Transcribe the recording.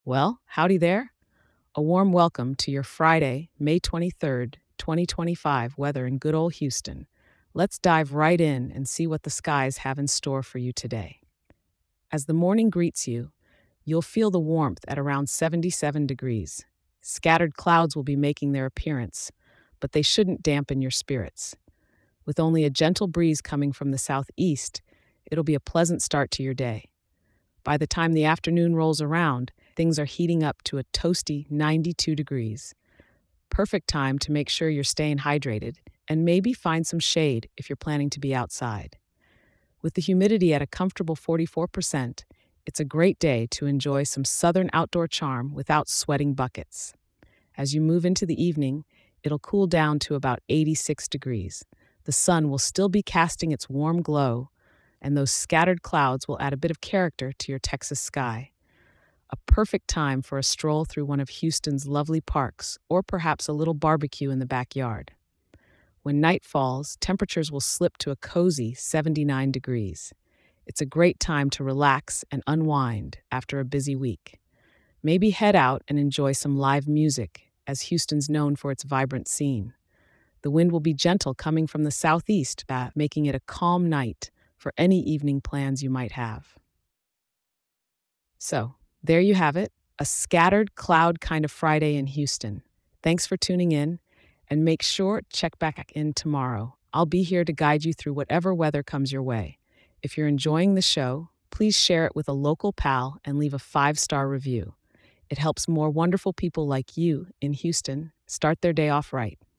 Well, howdy there. A warm welcome to your Friday, May 23rd, 2025 weather in good old Houston. Let's dive right in and see what the skies have in store for you today. As the morning greets you, you'll feel the warmth at around 77 degrees. Scattered clouds will be making their appearance, but they shouldn't dampen your spirits. With only a gentle breeze coming from the southeast, it'll be a pleasant start to your day. By the time the afternoon rolls around, things are heating up to a toasty 92 degrees. Perfect time to make sure you're staying hydrated and maybe find some shade if you're planning to be outside. With the humidity at a comfortable 44%, it's a great day to enjoy some southern outdoor charm without sweating buckets. As you move into the evening, it'll cool down to about 86 degrees. The sun will still be casting its warm glow, and those scattered clouds will add a bit of character to your Texas sky. A perfect time for a stroll through one of Houston's lovely parks, or perhaps a little barbecue in the backyard. When night falls, temperatures will slip to a cozy 79 degrees. It's a great time to relax and unwind after a busy week. Maybe head out and enjoy some live music, as Houston's known for its vibrant scene. The wind will be gentle coming from the southeast, making it a calm night for any evening plans you might have. So, there you have it, a scattered cloud kind of Friday in Houston. Thanks for tuning in, and make sure to check back in tomorrow. I'll be here to guide you through whatever weather comes your way. If you're enjoying the show, please share it with a local pal and leave a 5-star review. It helps more wonderful people like you in Houston start their day off right.